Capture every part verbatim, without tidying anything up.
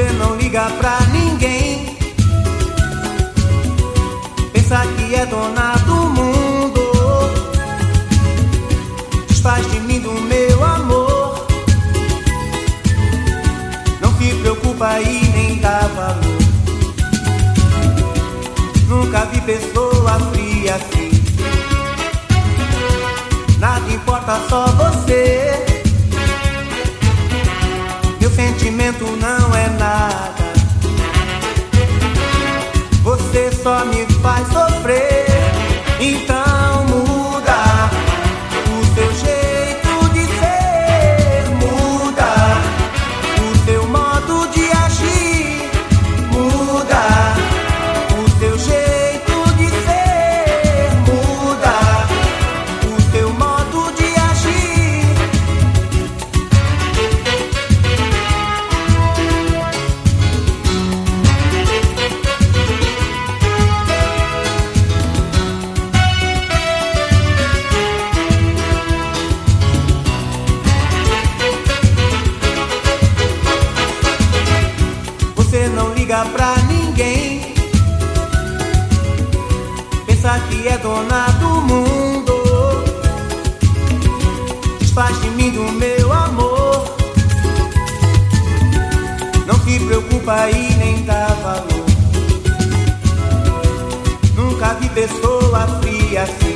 Você não liga pra ninguém, pensa que é dona do mundo, desfaz de mim do meu amor, não se preocupa e nem dá valor. Nunca vi pessoa fria assim, nada importa, só você. Meu sentimento não é nada, você só me faz sofrer. Então muda o seu jeito de ser, muda o seu modo de agir, muda o seu jeito de ser, muda o seu modo de agir. Você não liga pra ninguém, pensa que é dona do mundo, desfaz de mim do meu amor, não se preocupa e nem dá valor. Nunca vi pessoa fria assim,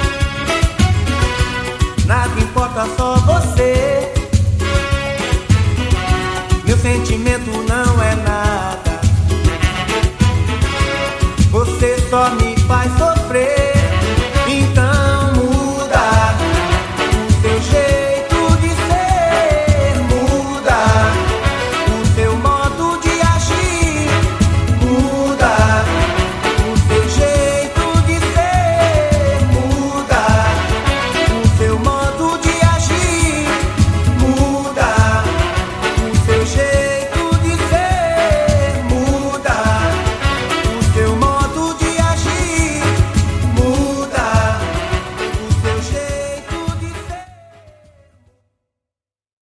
nada importa, só você. Meu sentimento não